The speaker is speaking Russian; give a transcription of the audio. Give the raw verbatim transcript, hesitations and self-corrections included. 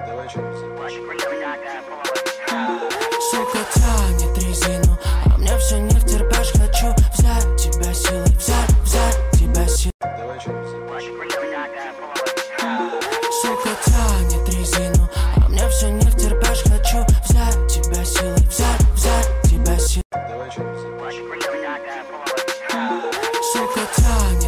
Давай еще раз. Сука тянет резину, а мне все не втерпешь. Хочу взять тебя силой, взять, взять тебя силой. Давай еще раз. Сука тянет резину, а мне все не втерпешь. Хочу взять тебя силой, взять, взять тебя силой. Давай еще раз. Сука тянет